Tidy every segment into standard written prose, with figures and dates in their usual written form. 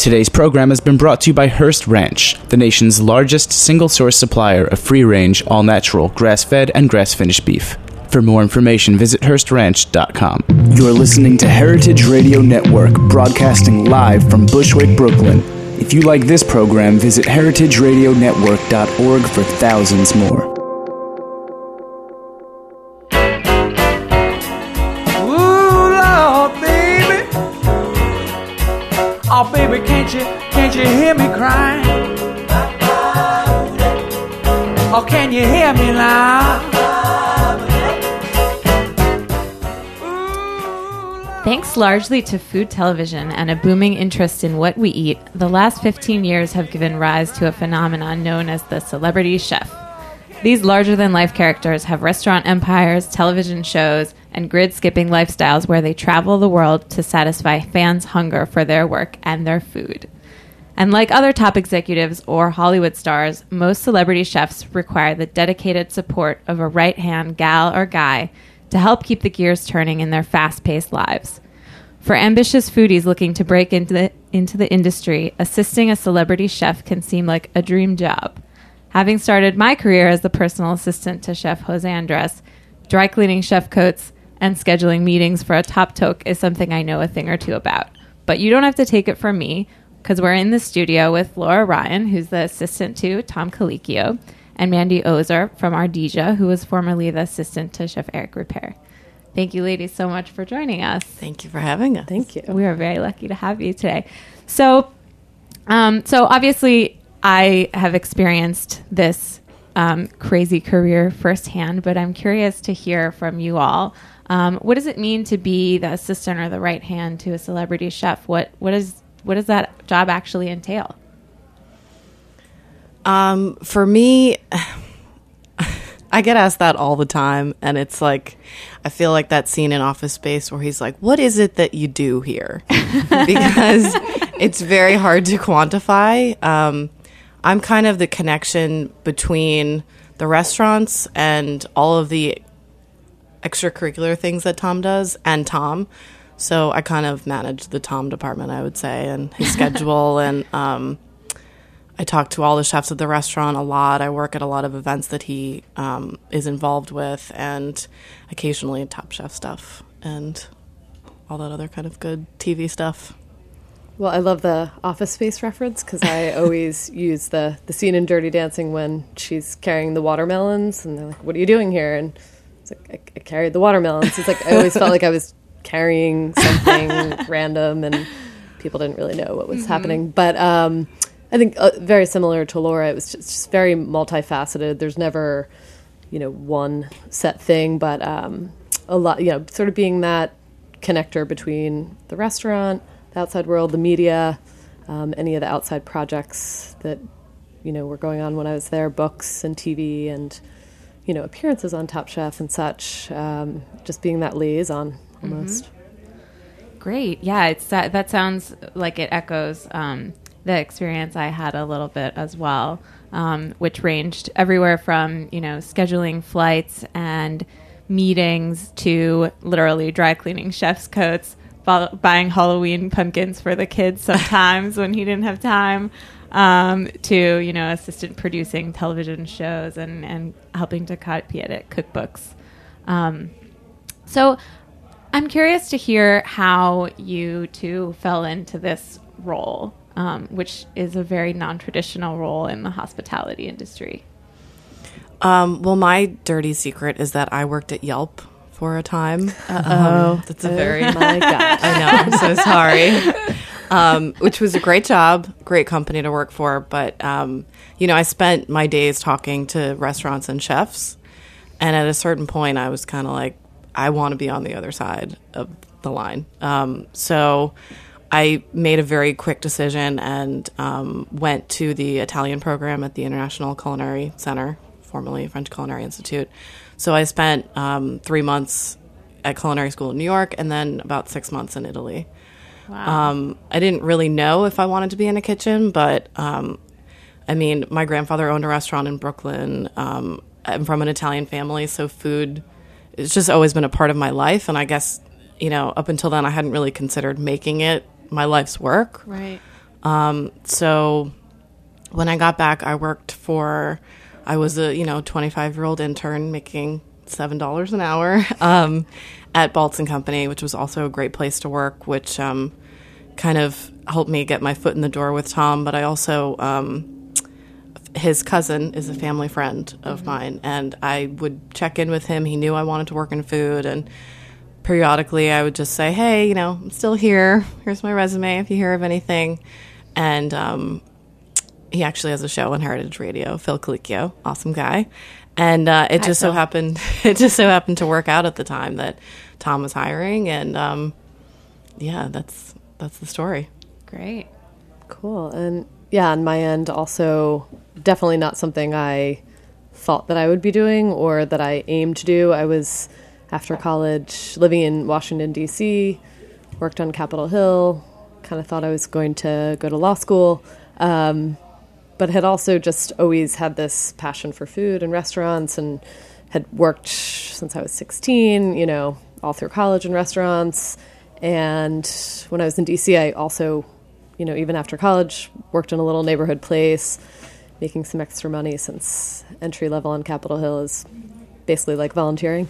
Today's program has been brought to you by Hearst Ranch, the nation's largest single-source supplier of free-range, all-natural, grass-fed, and grass-finished beef. For more information, visit HearstRanch.com. You're listening to Heritage Radio Network, broadcasting live from Bushwick, Brooklyn. If you like this program, visit heritageradionetwork.org for thousands more. Oh, baby, can't you hear me crying? Oh, can you hear me now? Thanks largely to food television and a booming interest in what we eat, the last 15 years have given rise to a phenomenon known as the celebrity chef. These larger-than-life characters have restaurant empires, television shows, and grid-skipping lifestyles where they travel the world to satisfy fans' hunger for their work and their food. And like other top executives or Hollywood stars, most celebrity chefs require the dedicated support of a right-hand gal or guy to help keep the gears turning in their fast-paced lives. For ambitious foodies looking to break into the industry, assisting a celebrity chef can seem like a dream job. Having started my career as the personal assistant to Chef Jose Andres, dry cleaning chef coats and scheduling meetings for a top toke is something I know a thing or two about. But you don't have to take it from me, because we're in the studio with Laura Ryan, who's the assistant to Tom Colicchio, and Mandy Ozer from Ardija, who was formerly the assistant to Chef Eric Ripert. Thank you, ladies, so much for joining us. Thank you for having us. Thank you. We are very lucky to have you today. So obviously, I have experienced this crazy career firsthand, but I'm curious to hear from you all. What does it mean to be the assistant or the right hand to a celebrity chef? What does that job actually entail? For me, I get asked that all the time, and it's like, I feel like that scene in Office Space where he's like, what is it that you do here? Because it's very hard to quantify. I'm kind of the connection between the restaurants and all of the extracurricular things that Tom does and Tom. So I kind of manage the Tom department, I would say, and his schedule. And I talk to all the chefs at the restaurant a lot. I work at a lot of events that he is involved with, and occasionally Top Chef stuff and all that other kind of good TV stuff. Well, I love the Office Space reference because I always use the scene in Dirty Dancing when she's carrying the watermelons, and they're like, what are you doing here? And it's like, I carried the watermelons. It's like I always felt like I was carrying something random, and people didn't really know what was happening. But I think very similar to Laura, it was just very multifaceted. There's never, one set thing, but a lot, sort of being that connector between the restaurant, the outside world, the media, any of the outside projects that, were going on when I was there, books and TV and, appearances on Top Chef and such, just being that liaison almost. Great. Yeah, that sounds like it echoes the experience I had a little bit as well, which ranged everywhere from, scheduling flights and meetings to literally dry cleaning chef's coats, buying Halloween pumpkins for the kids sometimes when he didn't have time, to, assistant producing television shows and helping to copy edit cookbooks. So I'm curious to hear how you two fell into this role, which is a very non-traditional role in the hospitality industry. Well, my dirty secret is that I worked at Yelp for a time. That's a very... my gosh. I know, I'm so sorry. Which was a great job, great company to work for. But, I spent my days talking to restaurants and chefs. And at a certain point, I was kind of like, I want to be on the other side of the line. So I made a very quick decision and went to the Italian program at the International Culinary Center, formerly French Culinary Institute. So I spent 3 months at culinary school in New York and then about 6 months in Italy. Wow. I didn't really know if I wanted to be in a kitchen, but my grandfather owned a restaurant in Brooklyn. I'm from an Italian family, so food it's just always been a part of my life. And I guess, up until then, I hadn't really considered making it my life's work. Right. So when I got back, I was a 25-year-old intern making $7 an hour at Baltz and Company, which was also a great place to work, which kind of helped me get my foot in the door with Tom. But I also, his cousin is a family friend of mine, and I would check in with him. He knew I wanted to work in food, and periodically I would just say, hey, I'm still here. Here's my resume if you hear of anything. And he actually has a show on Heritage Radio, Phil Colicchio, awesome guy. And it just so happened to work out at the time that Tom was hiring, and that's the story. Great. Cool. And yeah, on my end, also definitely not something I thought that I would be doing or that I aimed to do. I was, after college, living in Washington, D.C., worked on Capitol Hill, kind of thought I was going to go to law school, but had also just always had this passion for food and restaurants, and had worked since I was 16, all through college in restaurants. And when I was in D.C., I also, even after college, worked in a little neighborhood place, making some extra money since entry level on Capitol Hill is basically like volunteering.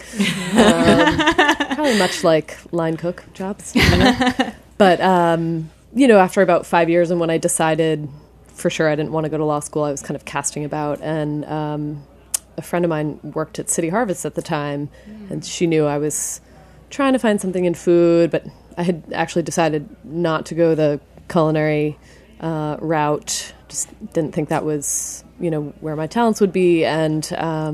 Probably much like line cook jobs. But, after about 5 years, and when I decided for sure I didn't want to go to law school, I was kind of casting about. And a friend of mine worked at City Harvest at the time, and she knew I was trying to find something in food, but I had actually decided not to go the culinary route. Just didn't think that was, where my talents would be. And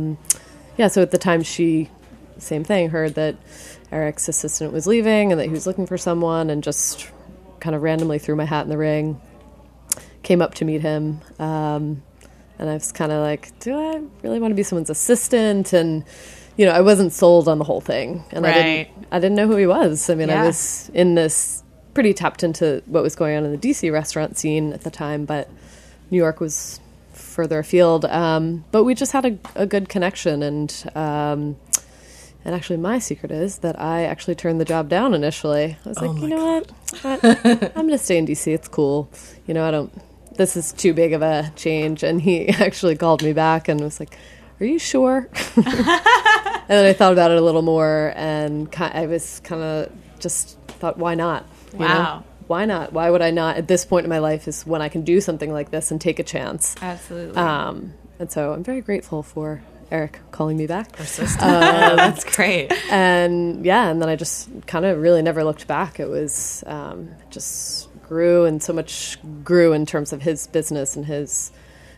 so at the time she, same thing, heard that Eric's assistant was leaving and that he was looking for someone, and just kind of randomly threw my hat in the ring, came up to meet him. And I was kind of like, do I really want to be someone's assistant? And, I wasn't sold on the whole thing. And right. I didn't know who he was. I mean, Yeah. I was in this pretty tapped into what was going on in the DC restaurant scene at the time, but New York was further afield. But we just had a good connection. And actually my secret is that I actually turned the job down initially. I was like, you know what? I'm going to stay in DC. It's cool. This is too big of a change. And he actually called me back and was like, are you sure? And then I thought about it a little more, and I was kind of just thought, why not? Wow. Why not? Why would I not? At this point in my life is when I can do something like this and take a chance. Absolutely. And so I'm very grateful for Eric calling me back. That's great. And then I just kind of really never looked back. It was just grew, and so much grew in terms of his business and his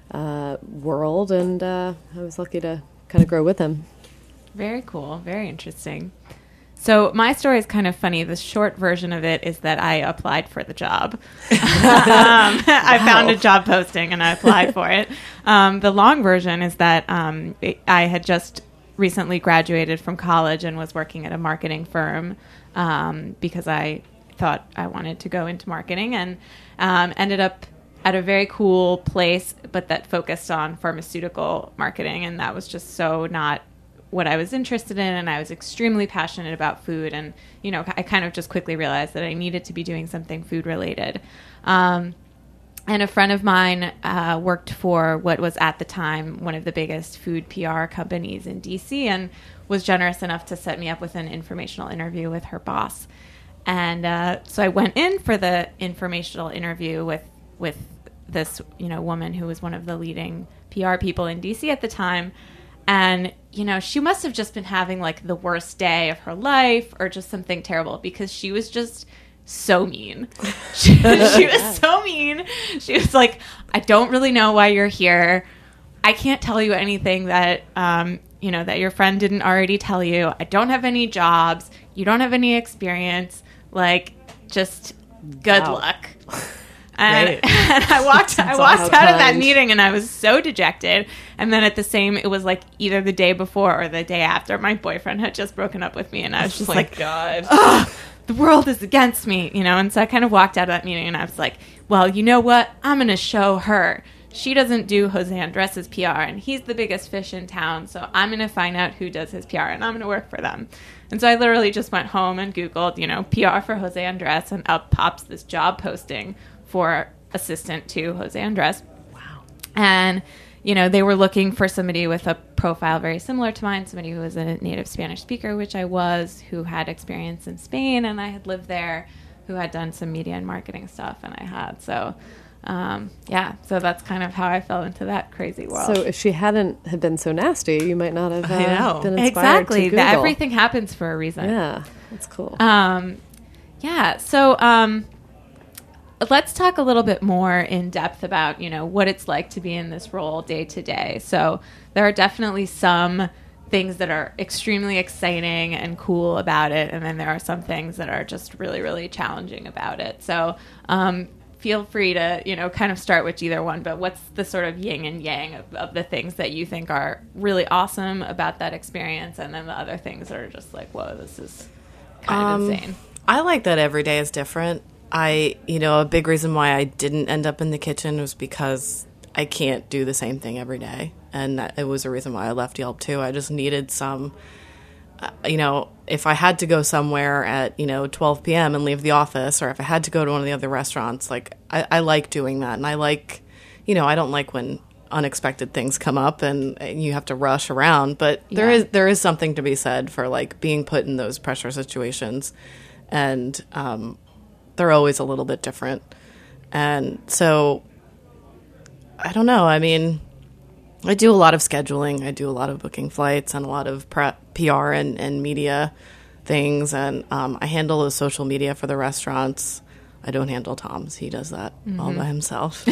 world, and I was lucky to kind of grow with him. Very cool. Very interesting. So my story is kind of funny. The short version of it is that I applied for the job. I found a job posting and I applied for it. The long version is that I had just recently graduated from college and was working at a marketing firm because I thought I wanted to go into marketing, and ended up at a very cool place, but that focused on pharmaceutical marketing. And that was just so not what I was interested in. And I was extremely passionate about food. And, I kind of just quickly realized that I needed to be doing something food related. And a friend of mine worked for what was at the time one of the biggest food PR companies in DC, and was generous enough to set me up with an informational interview with her boss. And so I went in for the informational interview with this, woman who was one of the leading PR people in DC at the time. And, she must have just been having like the worst day of her life or just something terrible, because she was just so mean. She was so mean. She was like, I don't really know why you're here. I can't tell you anything that, that your friend didn't already tell you. I don't have any jobs. You don't have any experience. Like, just good luck. And I walked out of that meeting, and I was so dejected. And then it was like either the day before or the day after, my boyfriend had just broken up with me, and I was just like, God, the world is against me, And so I kind of walked out of that meeting, and I was like, well, you know what? I'm going to show her. She doesn't do Jose Andres' PR, and he's the biggest fish in town. So I'm going to find out who does his PR, and I'm going to work for them. And so I literally just went home and Googled, PR for Jose Andres, and up pops this job posting for assistant to Jose Andres. Wow. And, you know, they were looking for somebody with a profile very similar to mine, somebody who was a native Spanish speaker, which I was, who had experience in Spain, and I had lived there, who had done some media and marketing stuff, and I had. So, so that's kind of how I fell into that crazy world. So if she hadn't have been so nasty, you might not have been inspired exactly. to Google. Everything happens for a reason. Yeah, that's cool. So let's talk a little bit more in depth about, you know, what it's like to be in this role day to day. So there are definitely some things that are extremely exciting and cool about it, and then there are some things that are just really, really challenging about it. So feel free to, you know, kind of start with either one, but what's the sort of yin and yang of the things that you think are really awesome about that experience, and then the other things that are just like, whoa, this is kind of insane? I like that every day is different. A big reason why I didn't end up in the kitchen was because I can't do the same thing every day. And it was a reason why I left Yelp too. I just needed some, if I had to go somewhere at, 12 p.m. and leave the office, or if I had to go to one of the other restaurants, like I like doing that. And I like, I don't like when unexpected things come up and you have to rush around, but there is something to be said for like being put in those pressure situations. And, they're always a little bit different. And so I don't know. I mean, I do a lot of scheduling. I do a lot of booking flights and a lot of PR and media things. And I handle the social media for the restaurants. I don't handle Tom's. He does that all by himself.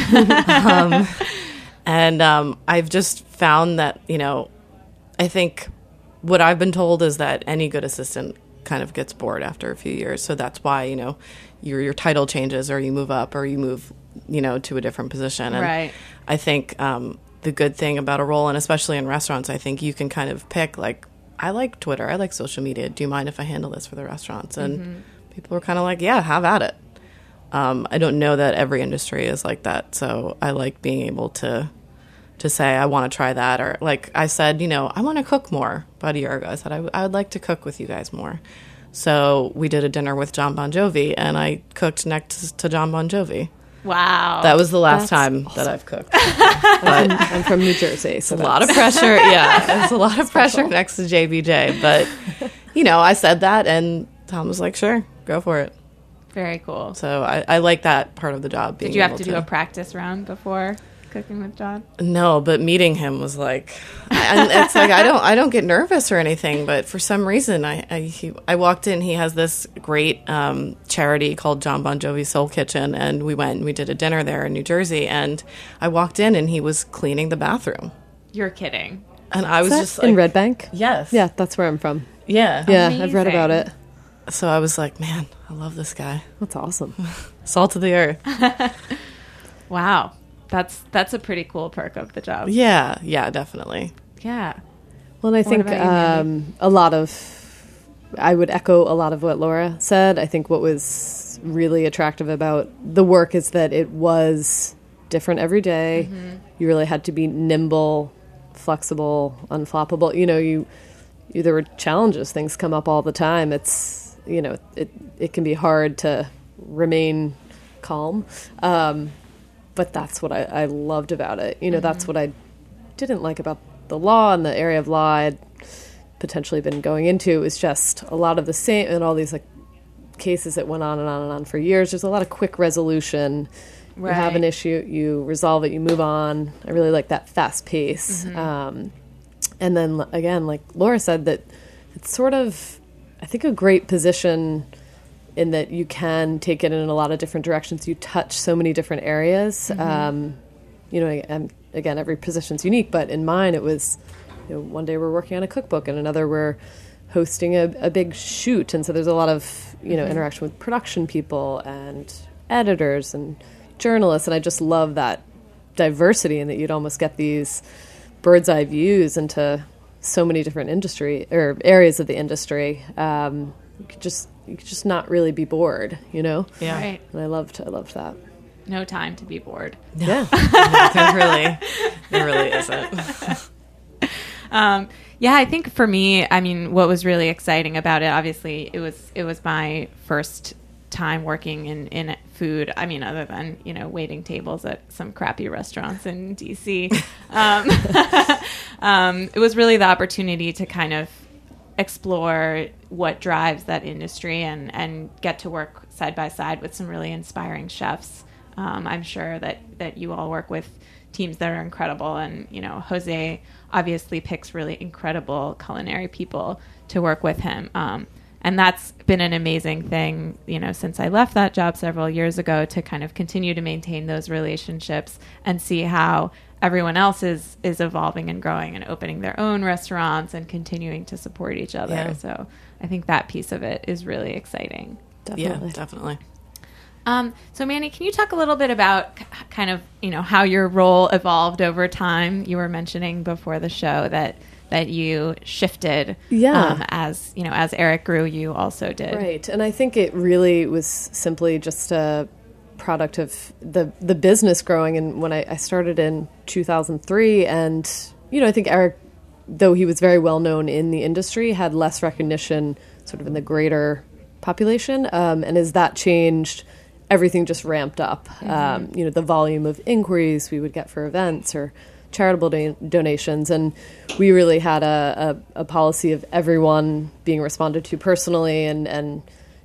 And I've just found that, I think what I've been told is that any good assistant kind of gets bored after a few years. So that's why, your title changes, or you move up, or you move, to a different position. And right. I think the good thing about a role, and especially in restaurants, I think you can kind of pick, like, I like Twitter, I like social media. Do you mind if I handle this for the restaurants? And people were kind of like, yeah, have at it. I don't know that every industry is like that. So I like being able to say, I want to try that. Or like I said, I want to cook more. About a year ago, I said, I would like to cook with you guys more. So we did a dinner with John Bon Jovi, and I cooked next to John Bon Jovi. Wow. That was the last time that I've cooked. But I'm from New Jersey, so it's a lot of pressure. Yeah, there's a lot of pressure next to JBJ. But, I said that, and Tom was like, sure, go for it. Very cool. So I like that part of the job. Did you have to do a practice round before cooking with John? No, but meeting him was like, and it's like I don't get nervous or anything, but for some reason I walked in. He has this great charity called John Bon Jovi Soul Kitchen, and we went and we did a dinner there in New Jersey. And I walked in, and he was cleaning the bathroom. You're kidding. And I was just like, in Red Bank. Yes, yeah, that's where I'm from. Yeah, Amazing. I've read about it. So I was like, man, I love this guy. That's awesome. Salt of the earth. Wow. That's a pretty cool perk of the job. Yeah, definitely. Yeah. Well, and I think I would echo a lot of what Laura said. I think what was really attractive about the work is that it was different every day. You really had to be nimble, flexible, unflappable. There were challenges. Things come up all the time. It's, it can be hard to remain calm. But that's what I loved about it. That's what I didn't like about the law and the area of law I'd potentially been going into. It was just a lot of the same, and all these like cases that went on and on and on for years. There's a lot of quick resolution. Right. You have an issue, you resolve it, you move on. I really like that fast pace. And then again, like Laura said, that it's sort of, I think, a great position in that you can take it in a lot of different directions. You touch so many different areas. And again, every position's unique, but in mine it was, one day we're working on a cookbook, and another we're hosting a big shoot. And so there's a lot of, interaction with production people and editors and journalists. And I just love that diversity, and that you'd almost get these bird's eye views into so many different industry or areas of the industry. You could just not really be bored, Yeah. Right. And I loved that. No time to be bored. Yeah. There really isn't. I think for me, I mean, what was really exciting about it, obviously, it was my first time working in food. I mean, other than, waiting tables at some crappy restaurants in DC. It was really the opportunity to kind of explore what drives that industry and get to work side by side with some really inspiring chefs. I'm sure that you all work with teams that are incredible, and Jose obviously picks really incredible culinary people to work with him, and that's been an amazing thing since I left that job several years ago, to kind of continue to maintain those relationships and see how everyone else is evolving and growing and opening their own restaurants and continuing to support each other. Yeah. So I think that piece of it is really exciting. Yeah, definitely. So Manny, can you talk a little bit about kind of, how your role evolved over time? You were mentioning before the show that you shifted. Yeah. As Eric grew, you also did. Right. And I think it really was simply just a product of the business growing. And when I started in 2003, and, I think Eric, though he was very well known in the industry, had less recognition sort of in the greater population. And as that changed, everything just ramped up. The volume of inquiries we would get for events or charitable donations. And we really had a policy of everyone being responded to personally. And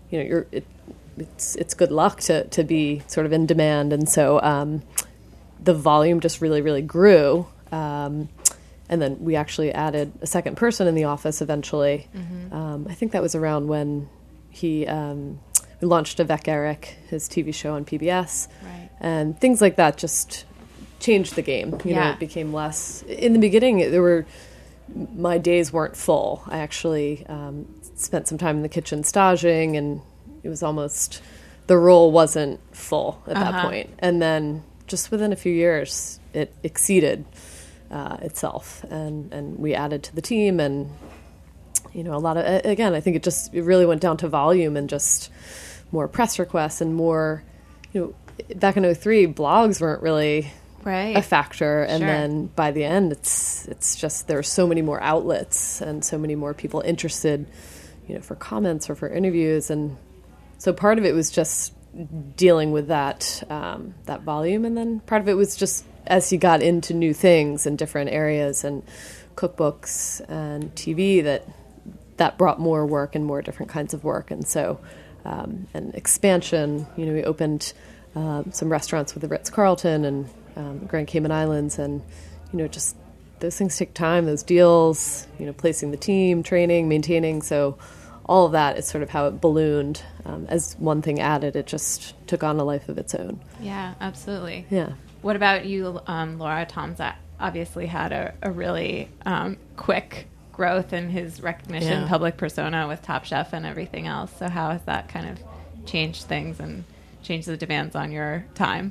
it's good luck to be sort of in demand. And so the volume just really, really grew. And then we actually added a second person in the office eventually. I think that was around when we launched Avec Eric, his TV show on PBS. Right. And things like that just changed the game. It became less. In the beginning, my days weren't full. I actually spent some time in the kitchen staging, and it was almost, the role wasn't full at that point. And then just within a few years, it exceeded itself, and we added to the team, and a lot of, again, I think it really went down to volume and just more press requests and more, back in 2003, blogs weren't really a factor. And then by the end, it's just, there are so many more outlets and so many more people interested, for comments or for interviews. And so part of it was just dealing with that volume. And then part of it was just as he got into new things in different areas and cookbooks and TV, that brought more work and more different kinds of work. And so, and expansion, we opened some restaurants with the Ritz-Carlton and Grand Cayman Islands, and, just those things take time, those deals, placing the team, training, maintaining. So all of that is sort of how it ballooned. As one thing added, it just took on a life of its own. Yeah, absolutely. Yeah. What about you, Laura? Tom's obviously had a really quick growth in his recognition, public persona with Top Chef and everything else. So how has that kind of changed things and changed the demands on your time?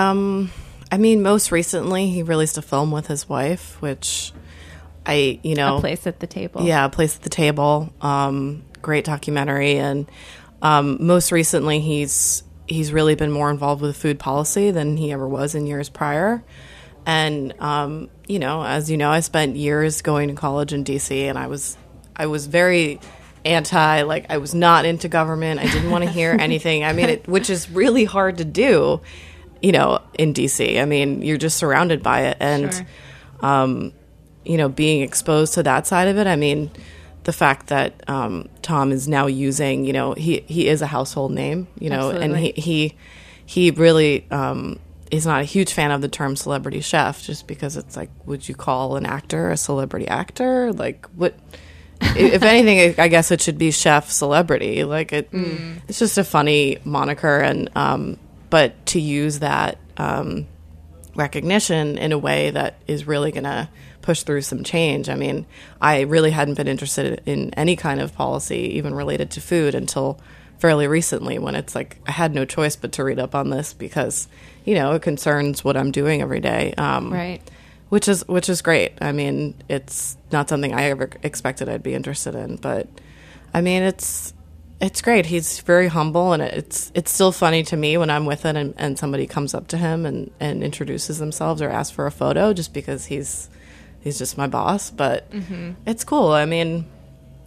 I mean, most recently he released a film with his wife, which A Place at the Table. Yeah, A Place at the Table. Great documentary. And most recently he's really been more involved with food policy than he ever was in years prior. And, as you know, I spent years going to college in D.C., and I was very anti, I was not into government. I didn't want to hear anything. I mean, which is really hard to do, in D.C. I mean, you're just surrounded by it. And, being exposed to that side of it, I mean, the fact that Tom is now using, he is a household name, Absolutely. and he really is not a huge fan of the term celebrity chef, just because it's would you call an actor a celebrity actor? What? If anything, I guess it should be chef celebrity. It's just a funny moniker, and but to use that recognition in a way that is really going to push through some change. I mean, I really hadn't been interested in any kind of policy, even related to food, until fairly recently, when it's I had no choice but to read up on this because, it concerns what I'm doing every day. Right. Which is great. I mean, it's not something I ever expected I'd be interested in, but I mean, it's great. He's very humble, and it's still funny to me when I'm with it and somebody comes up to him and introduces themselves or asks for a photo, just because he's just my boss. But it's cool. I mean,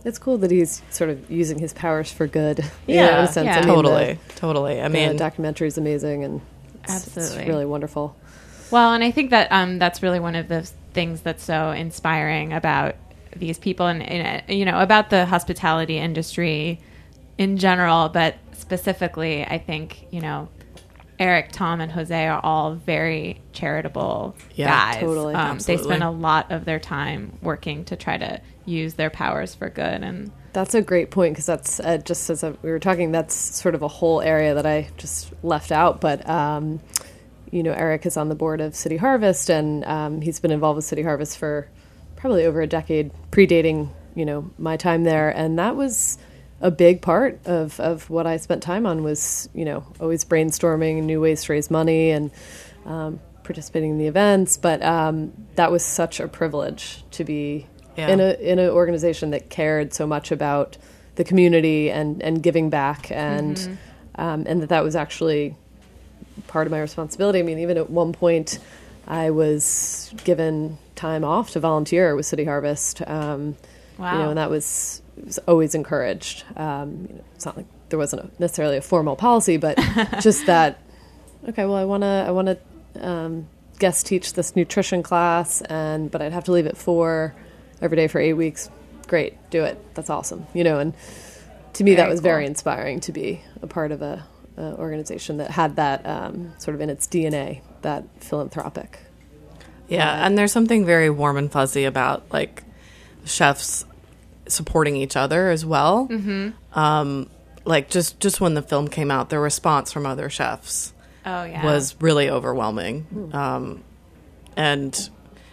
It's cool that he's sort of using his powers for good. Yeah, in a sense. yeah. I mean, Totally. I the mean, documentary is amazing, and it's Absolutely. really wonderful. Well, and I think that that's really one of the things that's so inspiring about these people and about the hospitality industry in general, but specifically, I think, Eric, Tom, and Jose are all very charitable guys. Totally. They Absolutely. spend a lot of their time working to try to use their powers for good. And That's a great point, because that's just as we were talking, that's sort of a whole area that I just left out. But Eric is on the board of City Harvest, and he's been involved with City Harvest for probably over a decade, predating my time there, and that was a big part of what I spent time on was always brainstorming new ways to raise money and participating in the events. But that was such a privilege to be in an organization that cared so much about the community and giving back, and that was actually part of my responsibility. I mean, even at one point, I was given time off to volunteer with City Harvest. wow. And that was always encouraged. It's not like there wasn't necessarily a formal policy, but just that. Okay, well, I want to guest teach this nutrition class, but I'd have to leave at 4 every day for 8 weeks. Great, do it. That's awesome. And to me, that was very inspiring to be a part of a organization that had that sort of in its DNA, that philanthropic. Yeah, and there's something very warm and fuzzy about like chefs supporting each other as well. Mm-hmm. Like just when the film came out, the response from other chefs was really overwhelming. And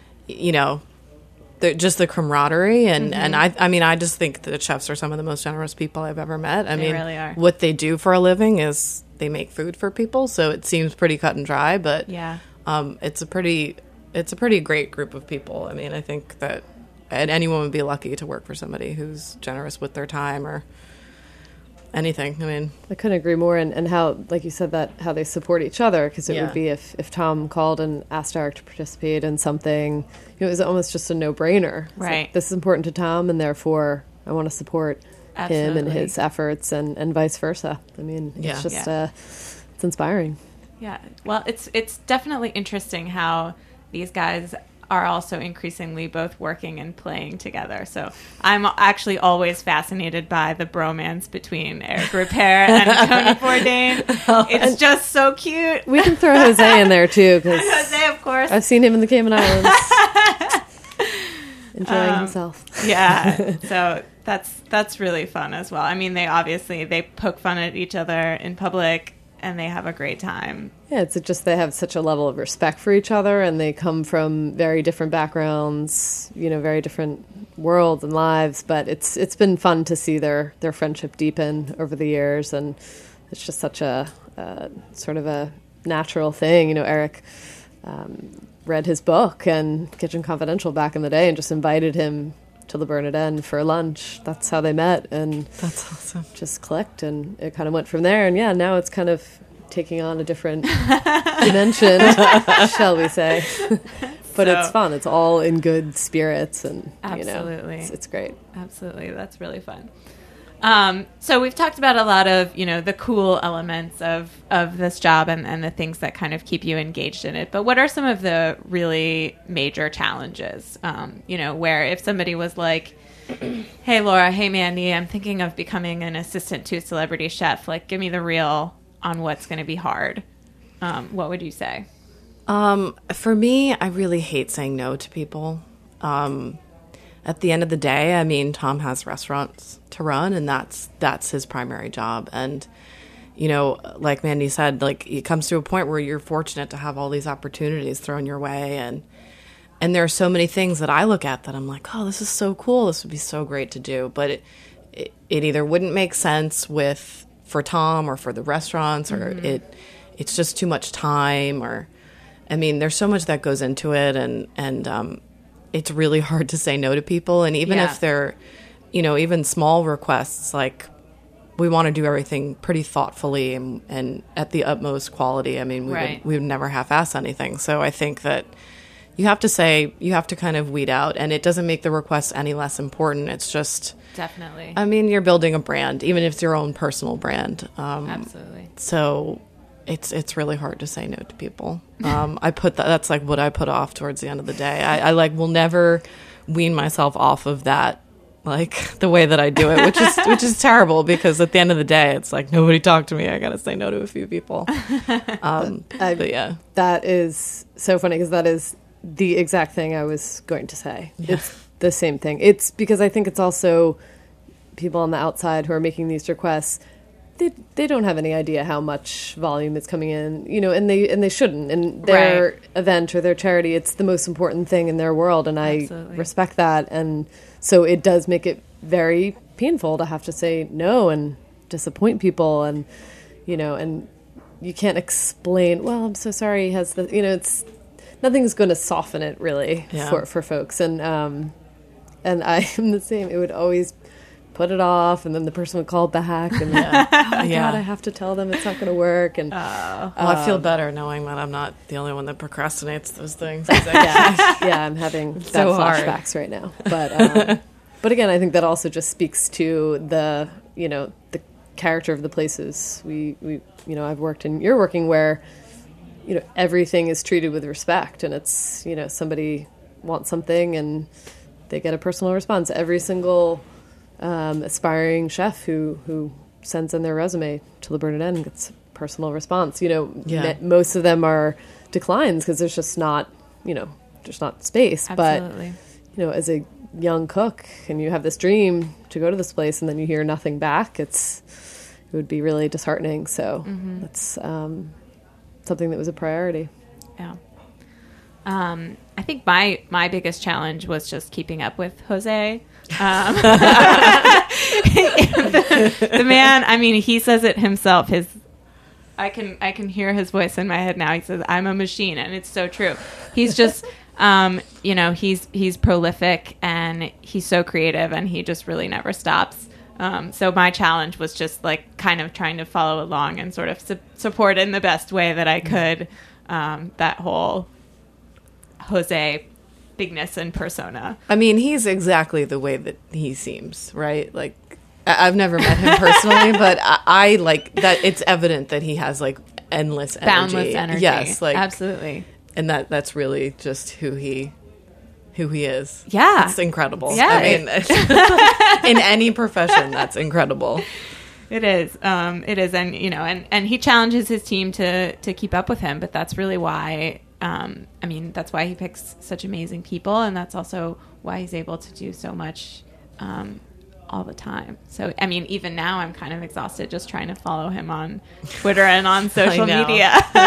just the camaraderie and I just think that chefs are some of the most generous people I've ever met. I mean, really are. What they do for a living is they make food for people, so it seems pretty cut and dry, but it's a pretty great group of people. I mean, I think that anyone would be lucky to work for somebody who's generous with their time or anything. I mean, I couldn't agree more. And how, like you said, that how they support each other, because it would be if Tom called and asked Eric to participate in something, it was almost just a no-brainer. It's Right. like, this is important to Tom, and therefore I want to support him and his efforts, and vice versa. I mean, it's just it's inspiring. Yeah. Well, it's definitely interesting how these guys are also increasingly both working and playing together. So I'm actually always fascinated by the bromance between Eric Ripert and Tony Bourdain. It's just so cute. We can throw Jose in there too, because Jose, of course. I've seen him in the Cayman Islands enjoying himself. Yeah. So that's really fun as well. I mean, they poke fun at each other in public, and they have a great time. Yeah, it's just they have such a level of respect for each other, and they come from very different backgrounds, very different worlds and lives. But it's been fun to see their friendship deepen over the years, and it's just such a sort of a natural thing. Eric read his book and Kitchen Confidential back in the day, and just invited him to Le Bernardin for lunch. That's how they met, and that's awesome. Just clicked, and it kind of went from there. And now it's kind of taking on a different dimension, shall we say. But it's fun. It's all in good spirits, and absolutely, it's great. Absolutely, that's really fun. So we've talked about a lot of the cool elements of this job and the things that kind of keep you engaged in it. But what are some of the really major challenges? Where if somebody was like, "Hey Laura, hey Mandy, I'm thinking of becoming an assistant to a celebrity chef. Like, give me the real on what's going to be hard." What would you say? For me, I really hate saying no to people. At the end of the day, I mean, Tom has restaurants to run, and that's his primary job. And, like Mandy said, like it comes to a point where you're fortunate to have all these opportunities thrown your way. And there are so many things that I look at that I'm like, oh, this is so cool. This would be so great to do. But it either wouldn't make sense for Tom or for the restaurants, or it's just too much time, or, I mean, there's so much that goes into it, and it's really hard to say no to people. And even if they're, even small requests, like we want to do everything pretty thoughtfully and at the utmost quality. I mean, we would never half-ass anything. So I think that, you have to kind of weed out, and it doesn't make the request any less important. It's just, Definitely. I mean, you're building a brand, even if it's your own personal brand. Absolutely. So it's really hard to say no to people. That's like what I put off towards the end of the day. I like will never wean myself off of that, like the way that I do it, which is terrible, because at the end of the day, it's like, nobody talked to me. I got to say no to a few people. But yeah, that is so funny, because that is the exact thing I was going to say. Yeah. It's the same thing. It's because I think it's also people on the outside who are making these requests. They don't have any idea how much volume is coming in, and they shouldn't. In their event or their charity, it's the most important thing in their world, and I respect that. And so it does make it very painful to have to say no and disappoint people, and and you can't explain. Well, I'm so sorry. He has the it's nothing's going to soften it really for folks, and I am the same. It would always put it off, and then the person would call back, and God, I have to tell them it's not going to work. And I feel better knowing that I'm not the only one that procrastinates those things. I'm having bad flashbacks right now. But again, I think that also just speaks to the the character of the places we I've worked and you're working, where everything is treated with respect, and it's somebody wants something and they get a personal response. Every single aspiring chef who sends in their resume to Le Bernardin gets a personal response. Most of them are declines because there's just not space. Absolutely. But as a young cook, and you have this dream to go to this place, and then you hear nothing back, it would be really disheartening. So that's something that was a priority. Yeah. I think my biggest challenge was just keeping up with Jose. The man, I mean, he says it himself. I can hear his voice in my head now. He says, "I'm a machine," and it's so true. He's just, he's prolific, and he's so creative, and he just really never stops. So my challenge was just like kind of trying to follow along and sort of support in the best way that I could that whole Jose bigness and persona. I mean, he's exactly the way that he seems, right? Like, I've never met him personally, but I like that. It's evident that he has like boundless energy. Yes, like absolutely. And that's really just who he is. Yeah, it's incredible. Yeah, I mean, in any profession, that's incredible. It is, and and he challenges his team to keep up with him. But that's really why. That's why he picks such amazing people, and that's also why he's able to do so much all the time. So, I mean, even now I'm kind of exhausted just trying to follow him on Twitter and on social media.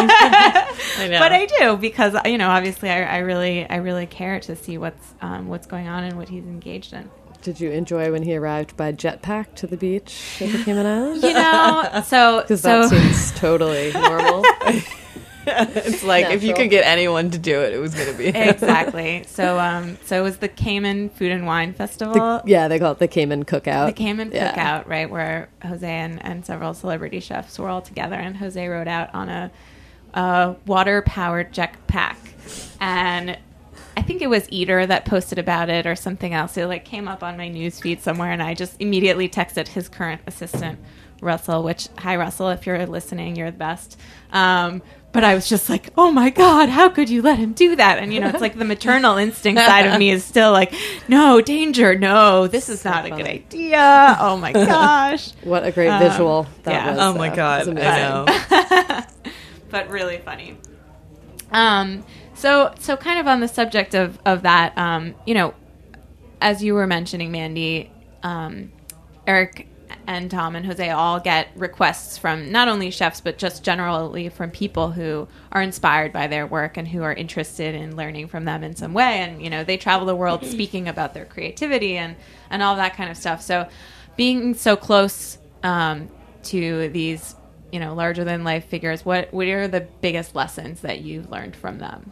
I know. But I do, because, obviously I really care to see what's going on and what he's engaged in. Did you enjoy when he arrived by jetpack to the beach at the Cayman Islands? Because that seems totally normal. It's like natural. If you could get anyone to do it, it was going to be exactly. So it was the Cayman Food and Wine Festival. They call it the Cayman Cookout. The Cayman Cookout, right, where Jose and several celebrity chefs were all together, and Jose rode out on a water-powered jetpack, and I think it was Eater that posted about it or something else. It came up on my news feed somewhere, and I just immediately texted his current assistant, Russell. Which, hi Russell, if you're listening, you're the best. But I was just like, oh my God, how could you let him do that? And, it's like the maternal instinct side of me is still like, no, danger, no, this is not a good idea. Oh my gosh. What a great visual that was. Oh my God, I know. But really funny. So kind of on the subject of that, as you were mentioning, Mandy, Eric and Tom and Jose all get requests from not only chefs, but just generally from people who are inspired by their work and who are interested in learning from them in some way. And, they travel the world speaking about their creativity and all that kind of stuff. So being so close to these, larger than life figures, what are the biggest lessons that you've learned from them?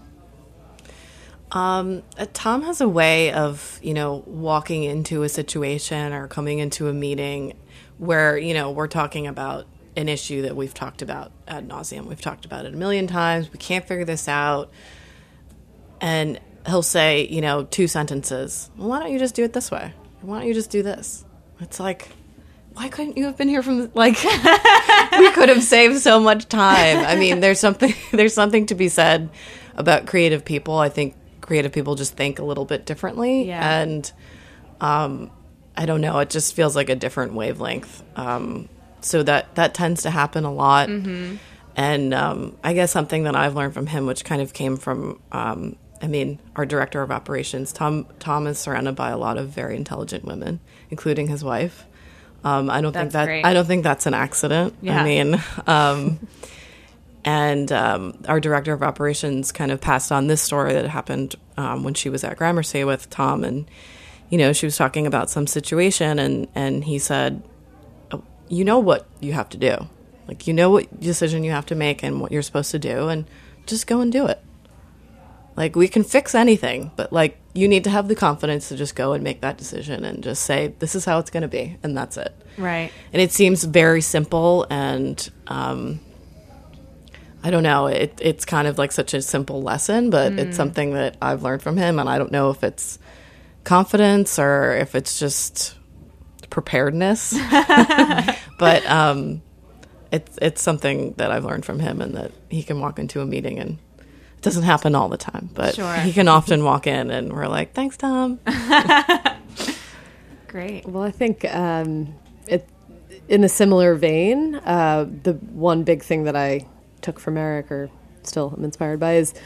Tom has a way of, walking into a situation or coming into a meeting where, we're talking about an issue that we've talked about ad nauseum. We've talked about it a million times. We can't figure this out. and he'll say, 2 sentences. Well, why don't you just do it this way? Or why don't you just do this? It's like, why couldn't you have been here from we could have saved so much time. I mean, there's something to be said about creative people. I think creative people just think a little bit differently. Yeah. And I don't know, it just feels like a different wavelength. So that tends to happen a lot. Mm-hmm. And I guess something that I've learned from him, which kind of came from, our director of operations, Tom is surrounded by a lot of very intelligent women, including his wife. I don't think that's an accident. Yeah. And our director of operations kind of passed on this story that happened when she was at Gramercy with Tom, and she was talking about some situation, and he said, "You know what you have to do, what decision you have to make and what you're supposed to do, and just go and do it. We can fix anything, but you need to have the confidence to just go and make that decision and just say, this is how it's going to be, and that's it." Right. And it seems very simple, and I don't know, it's kind of like such a simple lesson, but it's something that I've learned from him, and I don't know if it's confidence or if it's just preparedness. But it's something that I've learned from him, and that he can walk into a meeting, and it doesn't happen all the time, but Sure. he can often walk in and we're like, "Thanks, Tom." Great. Well, I think in a similar vein, the one big thing that I took from Eric, or still am inspired by, is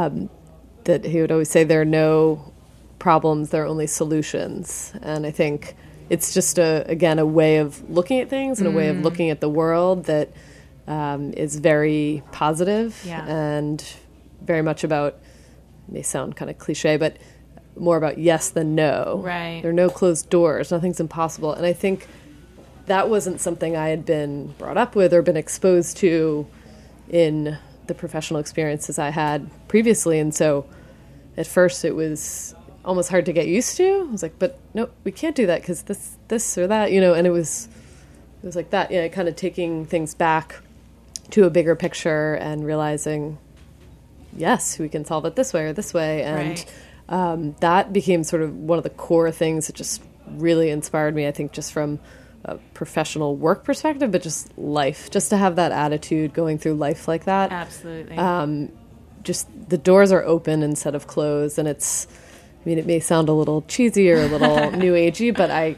that he would always say there are no problems, there are only solutions. And I think it's just, a way of looking at things and a way of looking at the world that is very positive. Yeah. And very much about, may sound kind of cliche, but more about yes than no. Right. There are no closed doors. Nothing's impossible. And I think that wasn't something I had been brought up with or been exposed to in the professional experiences I had previously. And so at first it was almost hard to get used to. I was like, but no, we can't do that because this or that, and it was like that, kind of taking things back to a bigger picture and realizing, yes, we can solve it this way or this way. And Right. That became sort of one of the core things that just really inspired me, I think, just from a professional work perspective, but just life, just to have that attitude going through life like that. Absolutely. Just the doors are open instead of closed. And it may sound a little cheesy or a little new agey, but I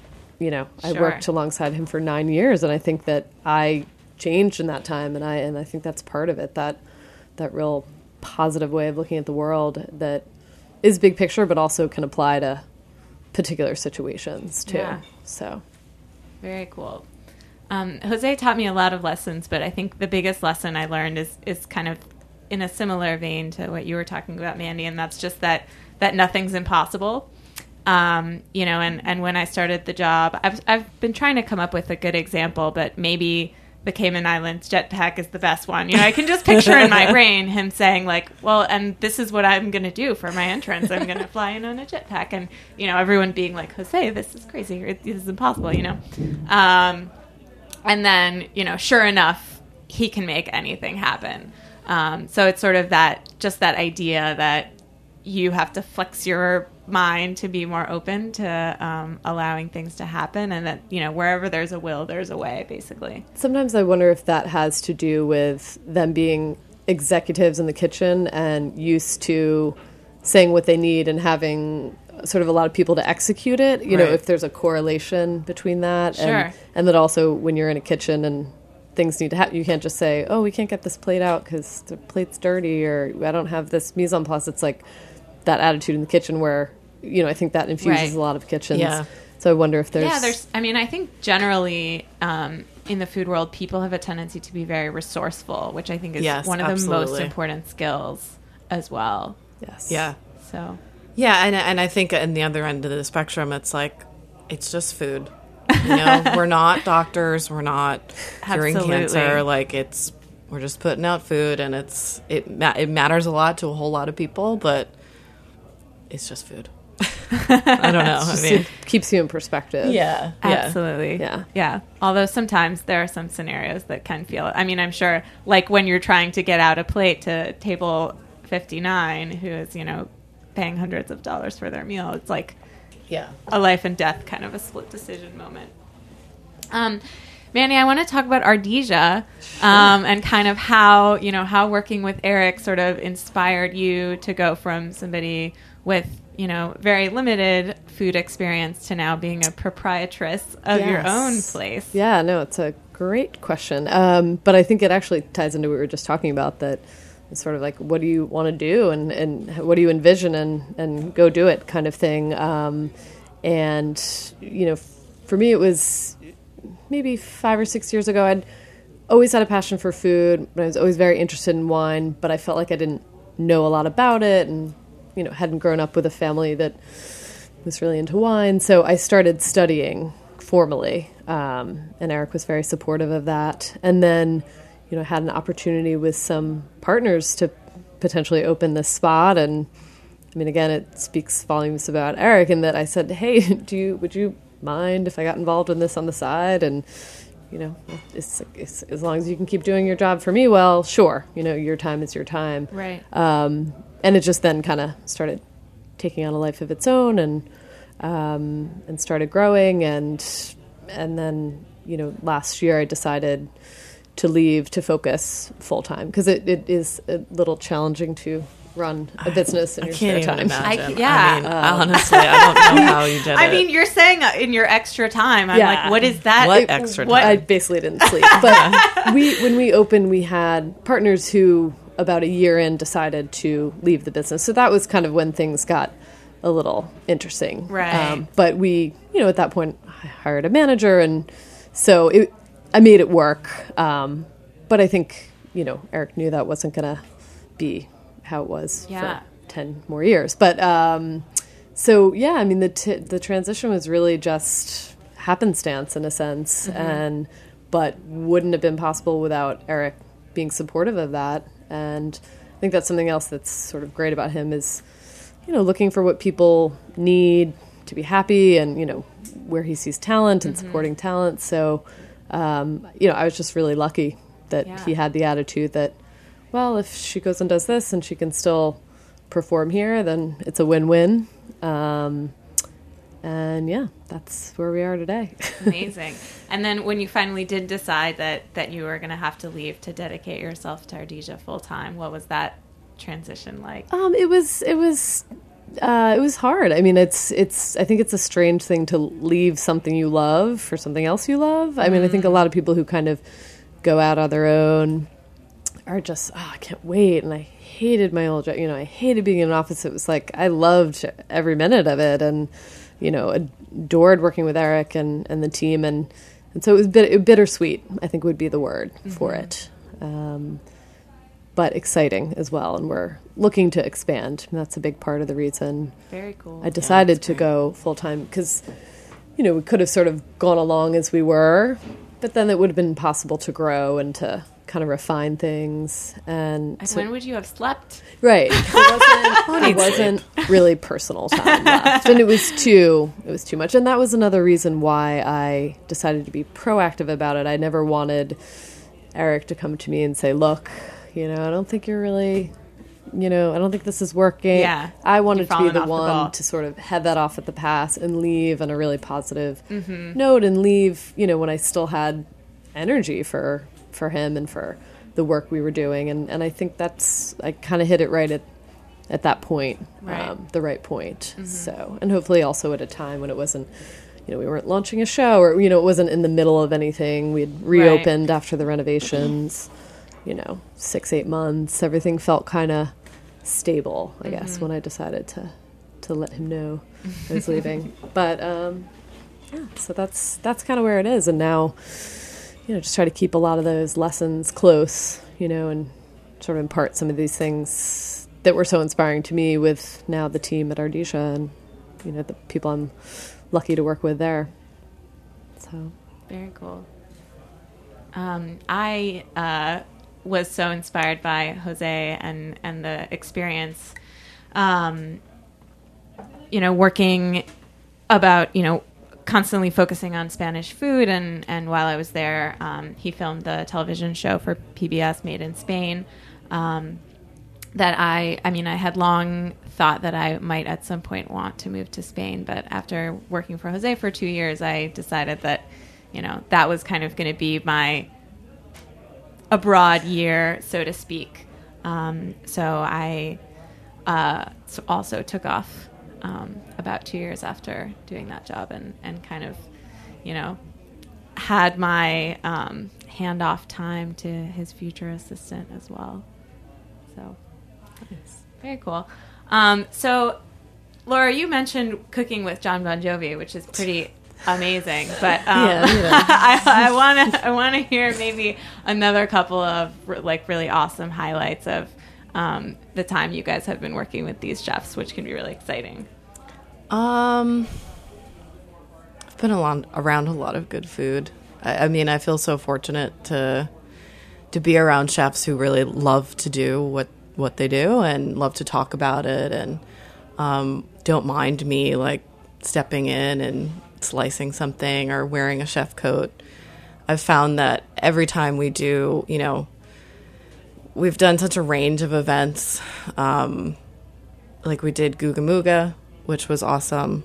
Sure. worked alongside him for 9 years, and I think that I changed in that time. And I think that's part of it, that real positive way of looking at the world that is big picture, but also can apply to particular situations too. Yeah. So Very cool. Jose taught me a lot of lessons, but I think the biggest lesson I learned is kind of in a similar vein to what you were talking about, Mandy, and that's just that nothing's impossible. And when I started the job, I've been trying to come up with a good example, but maybe the Cayman Islands jetpack is the best one. I can just picture in my brain him saying well, and this is what I'm going to do for my entrance. I'm going to fly in on a jetpack. And, everyone being like, Jose, this is crazy. This is impossible, And then, sure enough, he can make anything happen. So it's sort of that idea that you have to flex your mind to be more open to allowing things to happen, and that wherever there's a will, there's a way, basically. sometimes I wonder if that has to do with them being executives in the kitchen and used to saying what they need and having sort of a lot of people to execute it. Right. If there's a correlation between that. Sure. And that also when you're in a kitchen and things need to happen, you can't just say, oh, we can't get this plate out because the plate's dirty, or I don't have this mise en place. It's like that attitude in the kitchen where, I think that infuses Right. a lot of kitchens. Yeah. So I wonder if there's... I think generally in the food world, people have a tendency to be very resourceful, which I think is Yes, one of the most absolutely. important skills as well. Yes. Yeah. So, Yeah, and I think in the other end of the spectrum, it's it's just food. We're not doctors. We're not curing Absolutely. cancer. We're just putting out food, and it matters a lot to a whole lot of people, but it's just food. I don't know. It keeps you in perspective. yeah. absolutely. Yeah. Although sometimes there are some scenarios that can feel, I'm sure, like when you're trying to get out a plate to table $1.59 who is, paying hundreds of dollars for their meal. It's like Yeah. a life and death kind of a split decision moment. Manny, I want to talk about Ardesia and kind of how working with Eric sort of inspired you to go from somebody with, very limited food experience to now being a proprietress of your own place. Yeah, no, it's a great question. But I think it actually ties into what we were just talking about, that it's sort of like, what do you want to do and what do you envision and go do it kind of thing. And, for me, it was maybe 5 or 6 years ago. I'd always had a passion for food, but I was always very interested in wine, but I felt like I didn't know a lot about it and, hadn't grown up with a family that was really into wine. So I started studying formally, and Eric was very supportive of that. And then, had an opportunity with some partners to potentially open this spot. And I mean, again, it speaks volumes about Eric in that I said, hey, would you mind if I got involved in this on the side? And, it's as long as you can keep doing your job for me, well, sure, your time is your time. Right. And it just then kind of started taking on a life of its own and started growing. And then, last year I decided to leave to focus full time because it is a little challenging to run a business in your spare time. Honestly, I don't know how you did it. I mean, you're saying in your extra time. I'm like, what is that? What extra time? I basically didn't sleep. But when we opened, we had partners who about a year in decided to leave the business. So that was kind of when things got a little interesting. Right. But we, at that point, I hired a manager. And so I made it work. But I think, Eric knew that wasn't going to be how it was for 10 more years. But so, yeah, I mean, the transition was really just happenstance in a sense. But wouldn't have been possible without Eric being supportive of that. And I think that's something else that's sort of great about him is, looking for what people need to be happy and, where he sees talent and supporting talent. So, I was just really lucky that he had the attitude that, well, if she goes and does this and she can still perform here, then it's a win-win. And yeah, that's where we are today. Amazing. And then when you finally did decide that you were going to have to leave to dedicate yourself to Ardesia full time, what was that transition like? It was hard. I mean, I think it's a strange thing to leave something you love for something else you love. I mean, I think a lot of people who kind of go out on their own are just, I can't wait. And I hated my old job. I hated being in an office. It was like, I loved every minute of it. And, adored working with Eric and the team. And so it was bittersweet, I think would be the word for it. But exciting as well. And we're looking to expand. And that's a big part of the reason Very cool. I decided to go full time because, we could have sort of gone along as we were, but then it would have been possible to grow and to kind of refine things. And so, when would you have slept? right. It wasn't really personal time left. And it was too much. And that was another reason why I decided to be proactive about it. I never wanted Eric to come to me and say, look, I don't think you're really, I don't think this is working. Yeah. I wanted to be the ball. one to sort of head that off at the pass and leave on a really positive note and leave, when I still had energy for him and for the work we were doing. And I think I kind of hit it right at that point, Right. the right point. So, and hopefully also at a time when it wasn't, we weren't launching a show or, it wasn't in the middle of anything. We had reopened after the renovations, 6-8 months. Everything felt kind of stable, I guess, when I decided to let him know I was leaving. But, so that's kind of where it is. And now, just try to keep a lot of those lessons close, and sort of impart some of these things that were so inspiring to me with now the team at Ardesia and, the people I'm lucky to work with there. So Very cool. I was so inspired by Jose and the experience, working about, constantly focusing on Spanish food. And while I was there, he filmed the television show for PBS Made in Spain. that I had long thought that I might at some point want to move to Spain, but after working for Jose for 2 years, I decided that, that was kind of going to be my abroad year, so to speak. So I also took off about 2 years after doing that job and kind of, had my handoff time to his future assistant as well. So very cool. So Laura, you mentioned cooking with John Bon Jovi, which is pretty amazing, but I want to hear maybe another couple of really awesome highlights of the time you guys have been working with these chefs, which can be really exciting. I've been around a lot of good food. I feel so fortunate to be around chefs who really love to do what they do and love to talk about it, and don't mind me like stepping in and slicing something or wearing a chef coat. I've found that every time we do, we've done such a range of events. Like we did Gugamuga, which was awesome.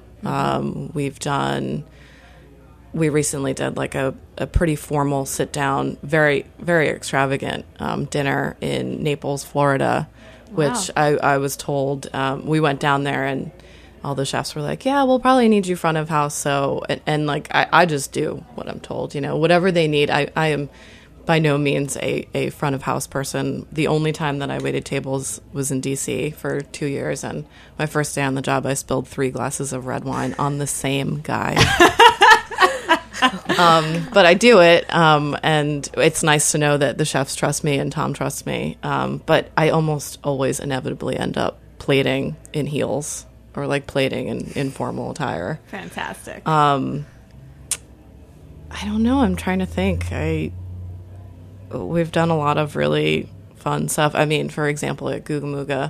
We recently did like a pretty formal sit down, very, very extravagant dinner in Naples, Florida, which I was told, we went down there and all the chefs were like, yeah, we'll probably need you front of house. So, and like, I just do what I'm told, whatever they need. I am by no means a front of house person. The only time that I waited tables was in DC for 2 years. And my first day on the job, I spilled 3 glasses of red wine on the same guy. But I do it. And it's nice to know that the chefs trust me and Tom trusts me. But I almost always inevitably end up plating in heels or like plating in informal attire. Fantastic. I don't know. I'm trying to think. We've done a lot of really fun stuff. I mean, for example, at Gugamuga,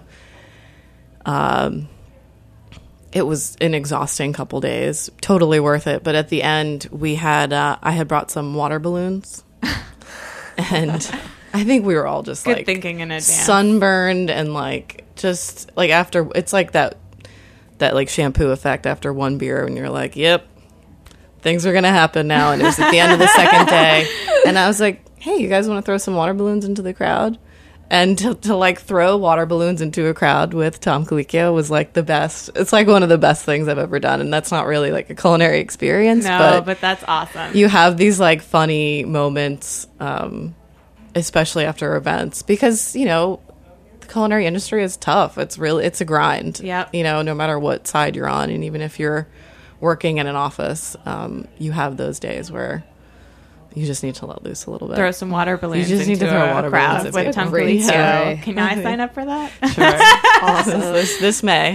it was an exhausting couple days. Totally worth it. But at the end, we had I had brought some water balloons, and I think we were all just good like thinking in advance, sunburned, and like just like after it's like that like shampoo effect after one beer, when you're like, yep, things are gonna happen now. And it was at the end of the second day, and I was like, hey, you guys want to throw some water balloons into the crowd? And to like throw water balloons into a crowd with Tom Colicchio was like the best. It's like one of the best things I've ever done. And that's not really like a culinary experience. No, but that's awesome. You have these like funny moments, especially after events, because, the culinary industry is tough. It's a grind, Yep. No matter what side you're on. And even if you're working in an office, you have those days where you just need to let loose a little bit. Throw some water balloons You just need to throw water crowd balloons. with It's Tom great Colicchio. story. Can I sign up for that? Sure. Awesome. This May.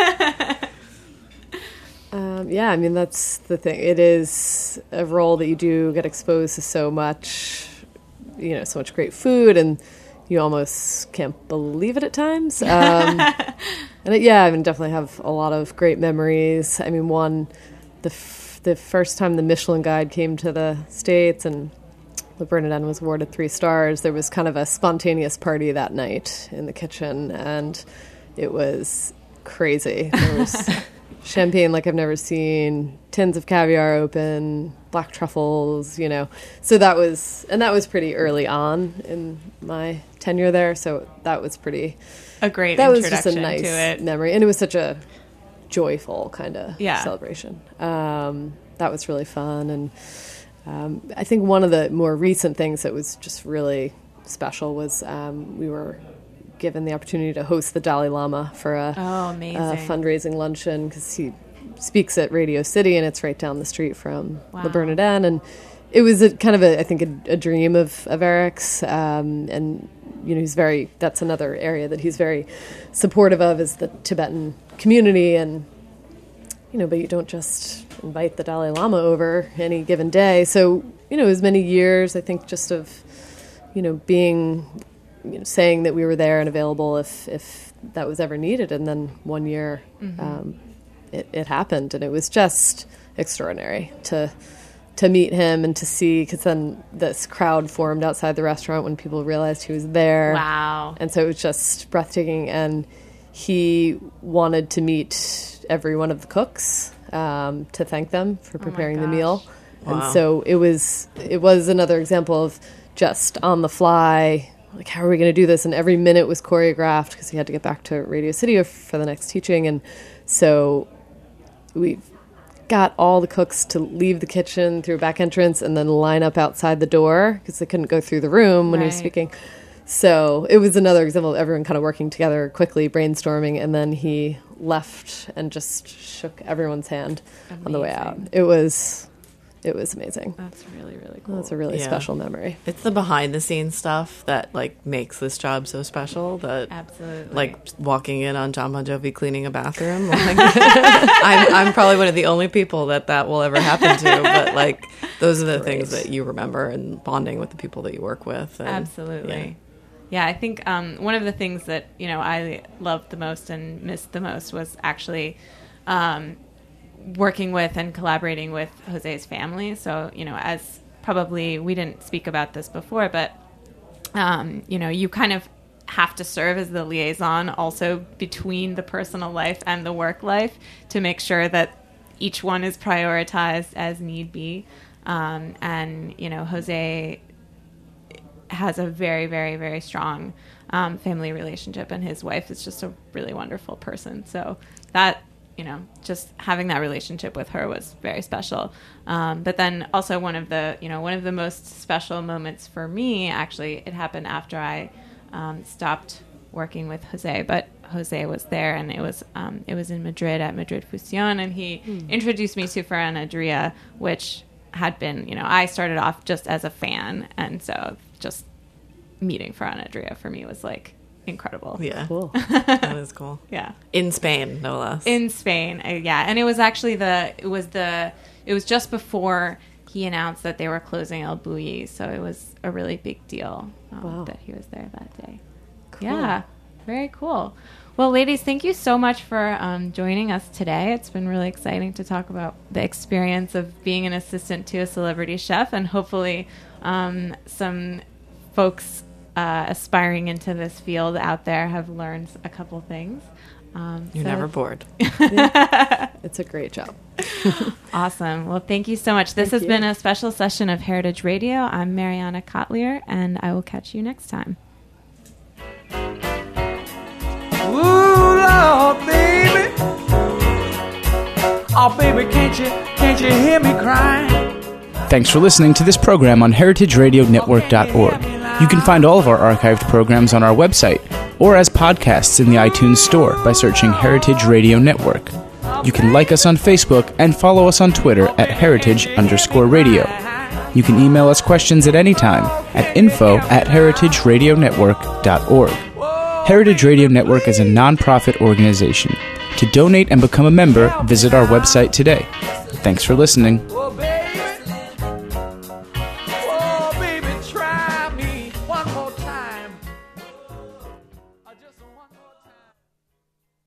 Yeah, I mean, that's the thing. It is a role that you do get exposed to so much, so much great food, and you almost can't believe it at times. And definitely have a lot of great memories. I mean, the first time the Michelin Guide came to the States and Le Bernardin was awarded 3 stars, there was kind of a spontaneous party that night in the kitchen, and it was crazy. There was champagne like I've never seen, tins of caviar open, black truffles, So that was pretty early on in my tenure there, so that was pretty... A great that was introduction just a nice to it. memory, and it was such a joyful kind of Yeah. celebration. That was really fun, and I think one of the more recent things that was just really special was we were given the opportunity to host the Dalai Lama for a fundraising luncheon, because he speaks at Radio City, and it's right down the street from Le Bernardin, and it was a dream of Eric's, and that's another area that he's very supportive of, is the Tibetan community, and but you don't just invite the Dalai Lama over any given day. So it was many years, I think, just of being saying that we were there and available if that was ever needed, and then one year it happened, and it was just extraordinary to to meet him and to see, because then this crowd formed outside the restaurant when people realized he was there. Wow. And so it was just breathtaking. And he wanted to meet every one of the cooks to thank them for preparing the meal. Wow. And so it was another example of just on the fly, like, how are we going to do this? And every minute was choreographed because he had to get back to Radio City for the next teaching. And so we got all the cooks to leave the kitchen through a back entrance and then line up outside the door because they couldn't go through the room when he was speaking. So it was another example of everyone kind of working together quickly, brainstorming, and then he left and just shook everyone's hand on the way out. It was amazing. That's really, really cool. That's a really special memory. It's the behind the scenes stuff that like makes this job so special. That Absolutely. like walking in on John Bon Jovi cleaning a bathroom. Like, I'm probably one of the only people that will ever happen to. But like those are the things that you remember, and bonding with the people that you work with. And, Absolutely. Yeah, I think one of the things that, I loved the most and missed the most was actually working with and collaborating with Jose's family. So, as probably we didn't speak about this before, but, you kind of have to serve as the liaison also between the personal life and the work life to make sure that each one is prioritized as need be. And, Jose has a very, very, very strong family relationship, and his wife is just a really wonderful person. So that, just having that relationship with her was very special. But then also one of the most special moments for me, actually, it happened after I stopped working with Jose, but Jose was there, and it was in Madrid at Madrid Fusion, and he introduced me to Ferran Adria, which had been, I started off just as a fan, and so just meeting Ferran Adria for me was like incredible. Yeah, Cool. that is cool. Yeah, in Spain, no less. in Spain, yeah, and it was actually it was just before he announced that they were closing El Bulli, so it was a really big deal that he was there that day. Cool. Yeah, very cool. Well, ladies, thank you so much for joining us today. It's been really exciting to talk about the experience of being an assistant to a celebrity chef, and hopefully some folks aspiring into this field out there have learned a couple things. You're never bored. It's a great job. Awesome. Well, thank you so much. This has been a special session of Heritage Radio. I'm Mariana Kotlier, and I will catch you next time. Ooh, Lord, baby. Oh, baby, can't you hear me crying? Thanks for listening to this program on heritageradionetwork.org. You can find all of our archived programs on our website or as podcasts in the iTunes Store by searching Heritage Radio Network. You can like us on Facebook and follow us on Twitter at heritage_radio. You can email us questions at any time at info@heritageradionetwork.org. Heritage Radio Network is a non-profit organization. To donate and become a member, visit our website today. Thanks for listening. Oh, baby.